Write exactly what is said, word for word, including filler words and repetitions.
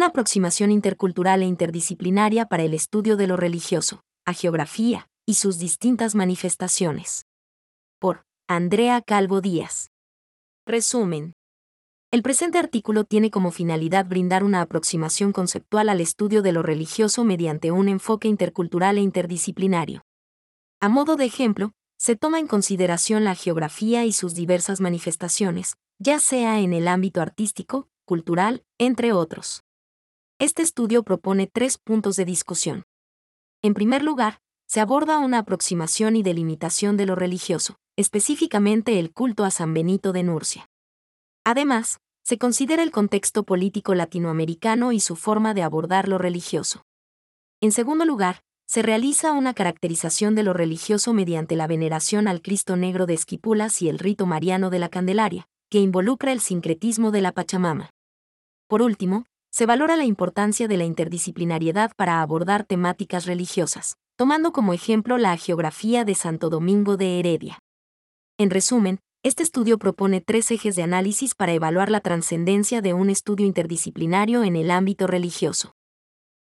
Una aproximación intercultural e interdisciplinaria para el estudio de lo religioso, hagiografía y sus distintas manifestaciones. Por Andrea Calvo Díaz. Resumen. El presente artículo tiene como finalidad brindar una aproximación conceptual al estudio de lo religioso mediante un enfoque intercultural e interdisciplinario. A modo de ejemplo, se toma en consideración la geografía y sus diversas manifestaciones, ya sea en el ámbito artístico, cultural, entre otros. Este estudio propone tres puntos de discusión. En primer lugar, se aborda una aproximación y delimitación de lo religioso, específicamente el culto a San Benito de Nurcia. Además, se considera el contexto político latinoamericano y su forma de abordar lo religioso. En segundo lugar, se realiza una caracterización de lo religioso mediante la veneración al Cristo Negro de Esquipulas y el rito mariano de la Candelaria, que involucra el sincretismo de la Pachamama. Por último, se valora la importancia de la interdisciplinariedad para abordar temáticas religiosas, tomando como ejemplo la hagiografía de Santo Domingo de Heredia. En resumen, este estudio propone tres ejes de análisis para evaluar la trascendencia de un estudio interdisciplinario en el ámbito religioso.